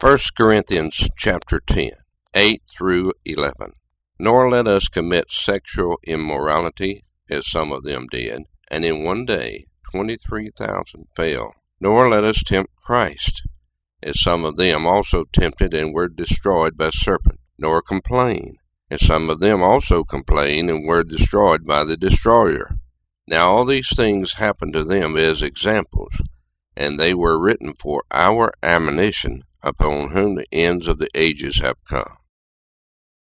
1 Corinthians chapter 10, 8 through 11. Nor let us commit sexual immorality, as some of them did, and in one day 23,000 fell. Nor let us tempt Christ, as some of them also tempted and were destroyed by serpent. Nor complain, as some of them also complained and were destroyed by the destroyer. Now all these things happened to them as examples, and they were written for our admonition, upon whom the ends of the ages have come.